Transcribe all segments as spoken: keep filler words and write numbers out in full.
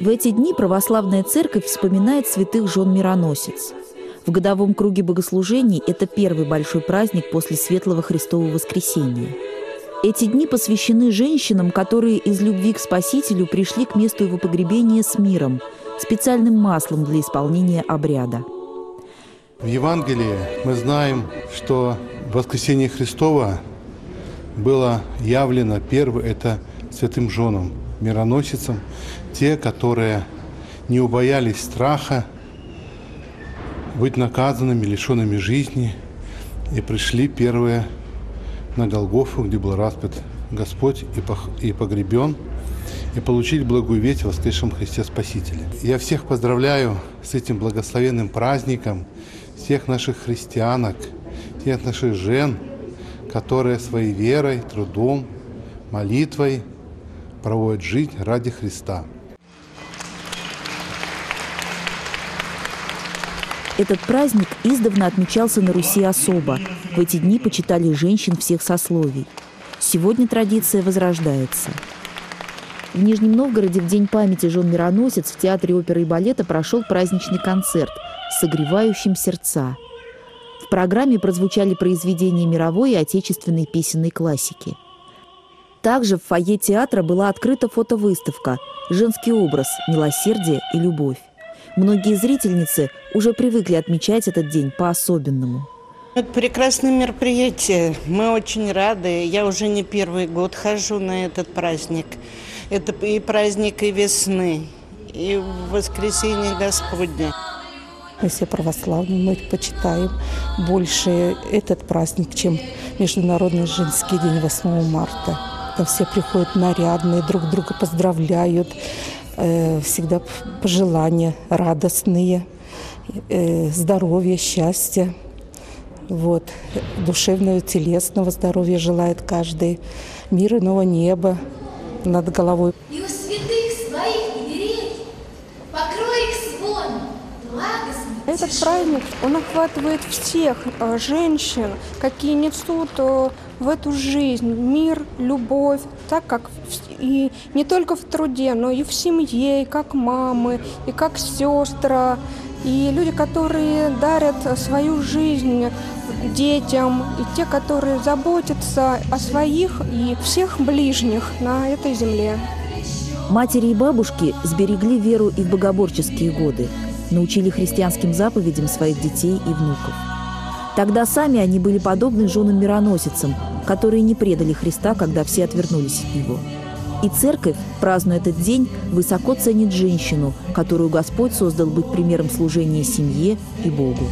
В эти дни православная церковь вспоминает святых жен мироносец. В годовом круге богослужений это первый большой праздник после Светлого Христового воскресения. Эти дни посвящены женщинам, которые из любви к Спасителю пришли к месту его погребения с миром, специальным маслом для исполнения обряда. В Евангелии мы знаем, что воскресение Христова было явлено первое – это святым женам, мироносицам, те, которые не убоялись страха быть наказанными, лишенными жизни, и пришли первые на Голгофу, где был распят Господь и погребен, и получили благую весть о воскресшем Христе Спасителе. Я всех поздравляю с этим благословенным праздником, всех наших христианок, всех наших жен, которые своей верой, трудом, молитвой проводят жизнь ради Христа. Этот праздник издавна отмечался на Руси особо. В эти дни почитали женщин всех сословий. Сегодня традиция возрождается. В Нижнем Новгороде в День памяти жен мироносец в Театре оперы и балета прошел праздничный концерт «Согревающим сердца». В программе прозвучали произведения мировой и отечественной песенной классики. Также в фойе театра была открыта фотовыставка «Женский образ, милосердие и любовь». Многие зрительницы уже привыкли отмечать этот день по-особенному. Это прекрасное мероприятие. Мы очень рады. Я уже не первый год хожу на этот праздник. Это и праздник и весны, и воскресенье Господне. Мы все православные, мы почитаем больше этот праздник, чем Международный женский день восьмого марта. Там все приходят нарядные, друг друга поздравляют. Всегда пожелания радостные, здоровья, счастья, вот, душевного, телесного здоровья желает каждый, мира, нового неба над головой. И у святых своих дверей покрой их звон благостный. Этот праздник, он охватывает всех женщин, какие несут в эту жизнь мир, любовь, так как и не только в труде, но и в семье, и как мамы, и как сестры, и люди, которые дарят свою жизнь детям, и те, которые заботятся о своих и всех ближних на этой земле. Матери и бабушки сберегли веру и в богоборческие годы, научили христианским заповедям своих детей и внуков. Тогда сами они были подобны женам-мироносицам, которые не предали Христа, когда все отвернулись от Него. И церковь, празднуя этот день, высоко ценит женщину, которую Господь создал быть примером служения семье и Богу.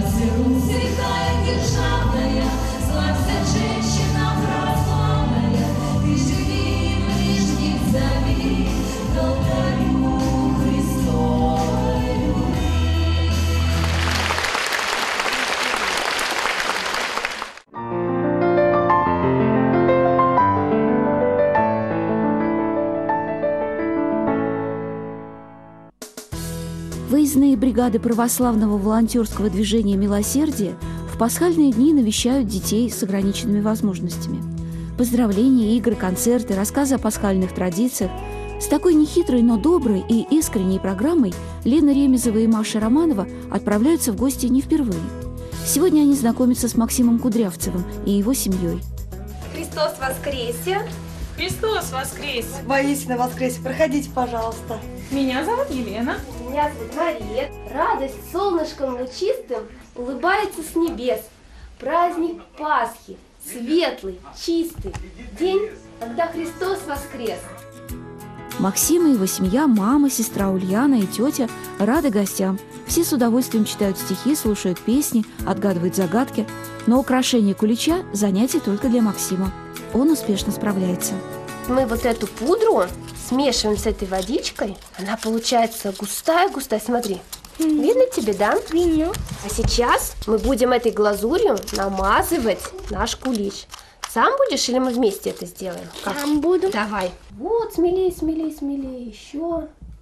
Выездные бригады православного волонтерского движения «Милосердие» в пасхальные дни навещают детей с ограниченными возможностями. Поздравления, игры, концерты, рассказы о пасхальных традициях. С такой нехитрой, но доброй и искренней программой Лена Ремезова и Маша Романова отправляются в гости не впервые. Сегодня они знакомятся с Максимом Кудрявцевым и его семьей. Христос воскресе! Христос воскресе! Воистину воскресе! Проходите, пожалуйста. Меня зовут Елена. Меня зовут Мария. Радость солнышком лучистым улыбается с небес. Праздник Пасхи, светлый, чистый, день, когда Христос воскрес. Максим и его семья, мама, сестра Ульяна и тетя рады гостям. Все с удовольствием читают стихи, слушают песни, отгадывают загадки. Но украшение кулича – занятие только для Максима. Он успешно справляется. Мы вот эту пудру смешиваем с этой водичкой. Она получается густая-густая. Смотри. Mm-hmm. Видно тебе, да? Видно. А сейчас мы будем этой глазурью намазывать наш кулич. Сам будешь или мы вместе это сделаем? Как? Сам буду. Давай. Вот, смелее, смелее, смелее. Еще.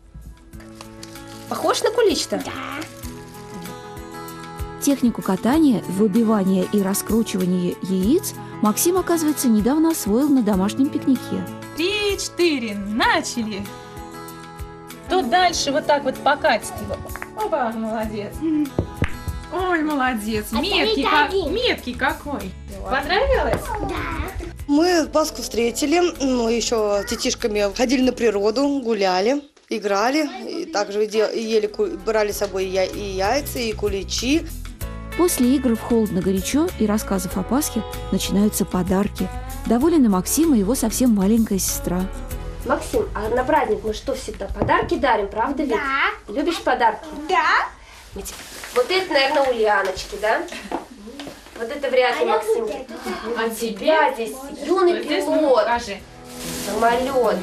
Похож на кулич-то? Да. Технику катания, выбивания и раскручивания яиц Максим, оказывается, недавно освоил на домашнем пикнике. Три, четыре, начали! то дальше вот так вот покатит его. Опа, молодец. Ой, молодец. Меткий, как, меткий какой. Понравилось? Да. Мы Пасху встретили, ну, еще с детишками ходили на природу, гуляли, играли. И также ели, брали с собой и яйца, и куличи. После игр в холодно-горячо и рассказов о Пасхе начинаются подарки. Доволен и Максим, и его совсем маленькая сестра. Максим, а на праздник мы что, всегда подарки дарим, правда ведь? Да. Любишь подарки? Да. Вот это, наверное, Ульяночки, да? Вот это вряд ли, Максим. А тебя здесь юный пилот. Самолет.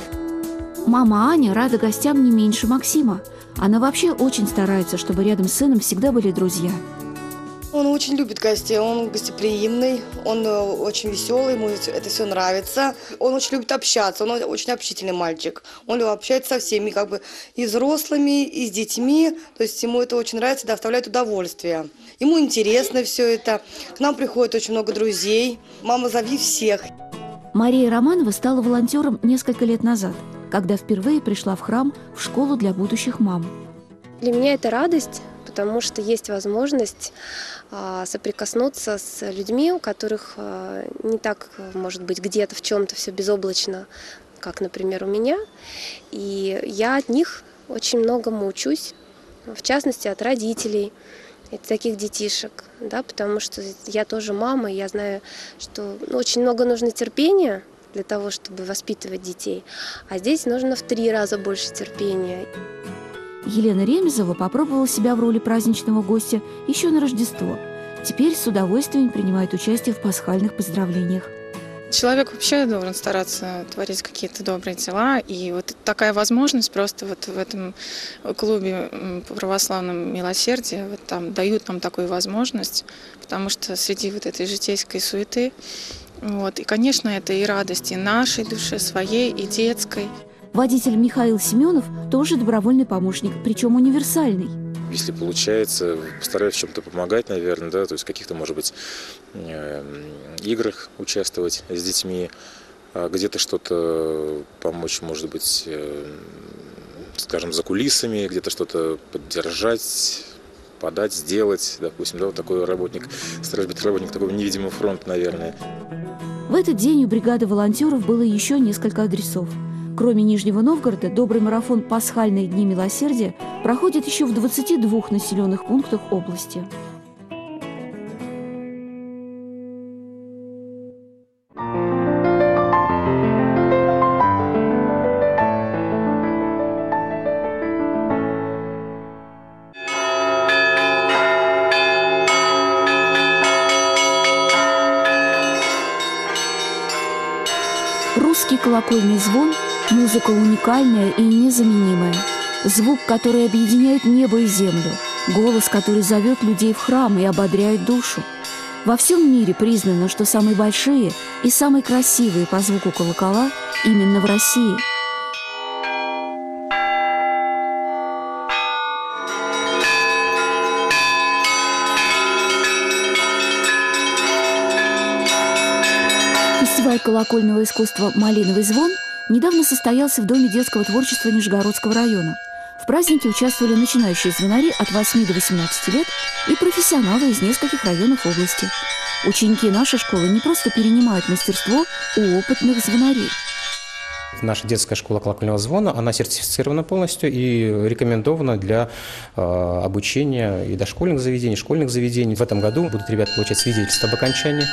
Мама Аня рада гостям не меньше Максима. Она вообще очень старается, чтобы рядом с сыном всегда были друзья. Он очень любит гостей, он гостеприимный, он очень веселый, ему это все нравится. Он очень любит общаться, он очень общительный мальчик. Он общается со всеми, как бы и взрослыми, и с детьми. То есть ему это очень нравится, доставляет удовольствие. Ему интересно все это. К нам приходит очень много друзей. Мама, зови всех. Мария Романова стала волонтером несколько лет назад, когда впервые пришла в храм в школу для будущих мам. Для меня это радость, потому что есть возможность а, соприкоснуться с людьми, у которых а, не так, может быть, где-то в чем-то все безоблачно, как, например, у меня. И я от них очень многому учусь, в частности, от родителей, от таких детишек, да, потому что я тоже мама, и я знаю, что ну, очень много нужно терпения для того, чтобы воспитывать детей, а здесь нужно в три раза больше терпения. Елена Ремезова попробовала себя в роли праздничного гостя еще на Рождество. Теперь с удовольствием принимает участие в пасхальных поздравлениях. Человек вообще должен стараться творить какие-то добрые дела. И вот такая возможность просто вот в этом клубе по православному милосердию вот там дают нам такую возможность, потому что среди вот этой житейской суеты, вот, и, конечно, это и радость и нашей душе, своей, и детской. Водитель Михаил Семенов тоже добровольный помощник, причем универсальный. Если получается, постараюсь в чем-то помогать, наверное, да, то есть в каких-то, может быть, играх участвовать с детьми, где-то что-то помочь, может быть, скажем, за кулисами, где-то что-то поддержать, подать, сделать, допустим, да, вот такой работник, стараюсь быть работник такого невидимого фронта, наверное. В этот день у бригады волонтеров было еще несколько адресов. Кроме Нижнего Новгорода, добрый марафон «Пасхальные дни милосердия» проходит еще в двадцати двух населенных пунктах области. Русский колокольный звон – музыка уникальная и незаменимая. Звук, который объединяет небо и землю. Голос, который зовет людей в храм и ободряет душу. Во всем мире признано, что самые большие и самые красивые по звуку колокола именно в России. Фестиваль колокольного искусства «Малиновый звон» недавно состоялся в Доме детского творчества Нижегородского района. В празднике участвовали начинающие звонари от восьми до восемнадцати лет и профессионалы из нескольких районов области. Ученики нашей школы не просто перенимают мастерство у опытных звонарей. Наша детская школа колокольного звона, она сертифицирована полностью и рекомендована для э, обучения и дошкольных заведений, школьных заведений. В этом году будут ребята получать свидетельство об окончании.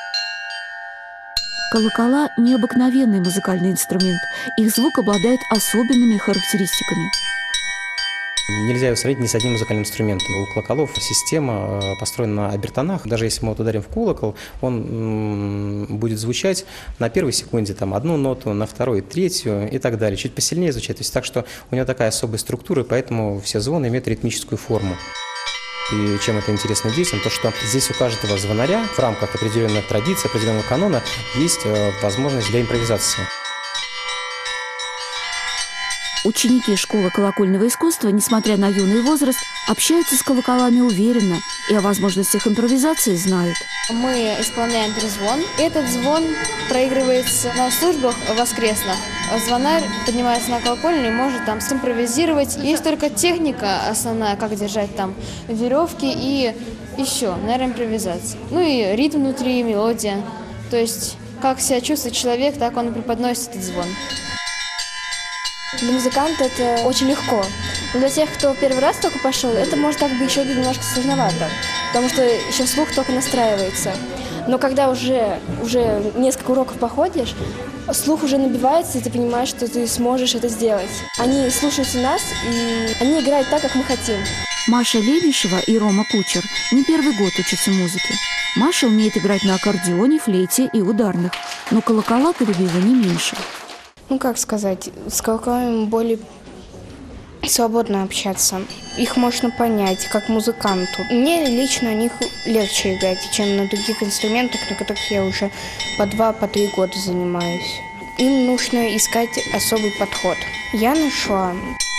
Колокола – необыкновенный музыкальный инструмент. Их звук обладает особенными характеристиками. Нельзя его сравнить ни с одним музыкальным инструментом. У колоколов система построена на обертонах. Даже если мы вот ударим в колокол, он будет звучать на первой секунде там, одну ноту, на второй третью и так далее. Чуть посильнее звучать. То есть так что у него такая особая структура, поэтому все звоны имеют ритмическую форму. И чем это интересно детям, то что здесь у каждого звонаря в рамках определенных традиций, определенного канона есть возможность для импровизации. Ученики школы колокольного искусства, несмотря на юный возраст, общаются с колоколами уверенно и о возможностях импровизации знают. Мы исполняем трезвон. Этот звон проигрывается на службах воскресных. Звонарь поднимается на колокольню и может там симпровизировать. Есть только техника основная, как держать там веревки и еще, наверное, импровизация. Ну и ритм внутри, мелодия. То есть, как себя чувствует человек, так он и преподносит этот звон. Для музыканта это очень легко. Но для тех, кто первый раз только пошел, это может как бы еще немножко сложновато, потому что еще слух только настраивается. Но когда уже, уже несколько уроков походишь, слух уже набивается, и ты понимаешь, что ты сможешь это сделать. Они слушаются нас, и они играют так, как мы хотим. Маша Лебешева и Рома Кучер не первый год учатся музыке. Маша умеет играть на аккордеоне, флейте и ударных, но колокола полюбила не меньше. Ну, как сказать, с колоколами более свободно общаться. Их можно понять, как музыканту. Мне лично на них легче играть, чем на других инструментах, на которых я уже по два, по три года занимаюсь. Им нужно искать особый подход. Я нашла.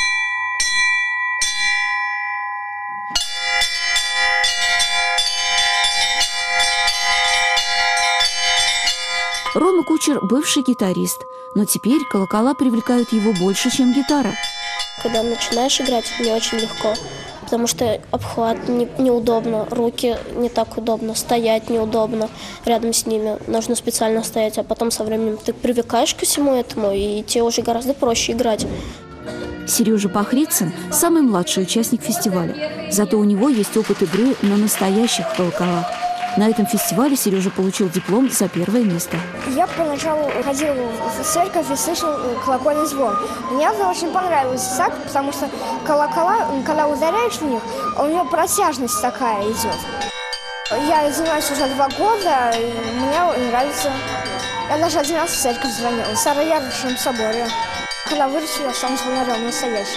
Рома Кучер – бывший гитарист, но теперь колокола привлекают его больше, чем гитара. Когда начинаешь играть, мне очень легко, потому что обхват не, неудобно, руки не так удобно, стоять неудобно рядом с ними, нужно специально стоять, а потом со временем ты привыкаешь ко всему этому, и тебе уже гораздо проще играть. Сережа Пахрицын – самый младший участник фестиваля, зато у него есть опыт игры на настоящих колоколах. На этом фестивале Сережа получил диплом за первое место. Я поначалу ходил в церковь и слышал колокольный звон. Мне это очень понравилось так, потому что колокола, когда ударяешь в них, у него протяжность такая идет. Я занимаюсь уже два года, и мне нравится. Я даже один раз в церковь звонил, в Староярушем соборе. Когда вырасту, я сам звонарем настоящим.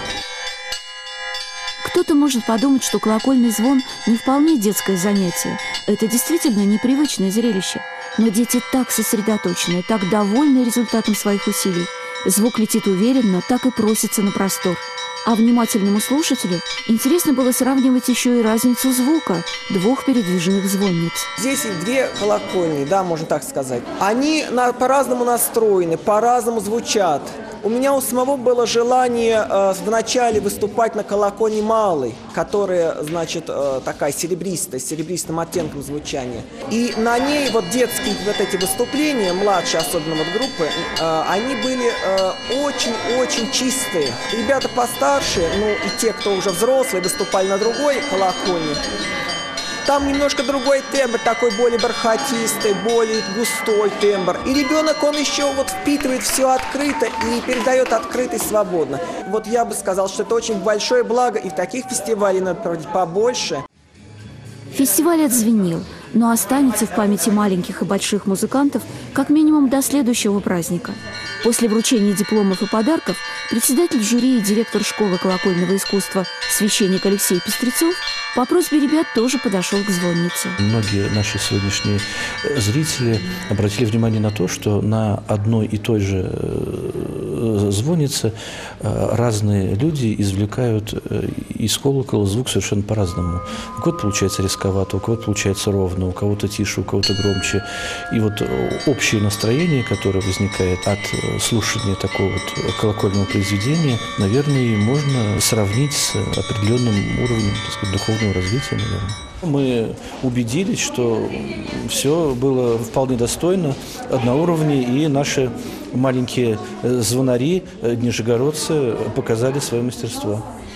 Кто-то может подумать, что колокольный звон не вполне детское занятие. Это действительно непривычное зрелище. Но дети так сосредоточены, так довольны результатом своих усилий. Звук летит уверенно, так и просится на простор. А внимательному слушателю интересно было сравнивать еще и разницу звука двух передвижных звонниц. Здесь две колокольни, да, можно так сказать. Они на, по-разному настроены, по-разному звучат. У меня у самого было желание э, вначале выступать на колокольне малой, которая, значит, э, такая серебристая, с серебристым оттенком звучания. И на ней вот детские вот эти выступления, младшие особенно вот группы, э, они были очень-очень э, чистые. Ребята постарше, ну и те, кто уже взрослые, выступали на другой колокольне. Там немножко другой тембр, такой более бархатистый, более густой тембр. И ребенок, он еще вот впитывает все открыто и передает открыто и свободно. Вот я бы сказал, что это очень большое благо, и таких фестивалей надо проводить побольше. Фестиваль отзвенел, но останется в памяти маленьких и больших музыкантов как минимум до следующего праздника. После вручения дипломов и подарков председатель жюри и директор школы колокольного искусства священник Алексей Пестрецов по просьбе ребят тоже подошел к звоннице. Многие наши сегодняшние зрители обратили внимание на то, что на одной и той же звоннице разные люди извлекают из колокола звук совершенно по-разному. У кого-то получается рисковато, у кого-то получается ровно, у кого-то тише, у кого-то громче. И вот общее настроение, которое возникает от слушания такого вот колокольного произведения, наверное, можно сравнить с определенным уровнем, так сказать, духовного развития, наверное. Мы убедились, что все было вполне достойно, на уровне, и наши маленькие звонари, нижегородцы, показали свое мастерство.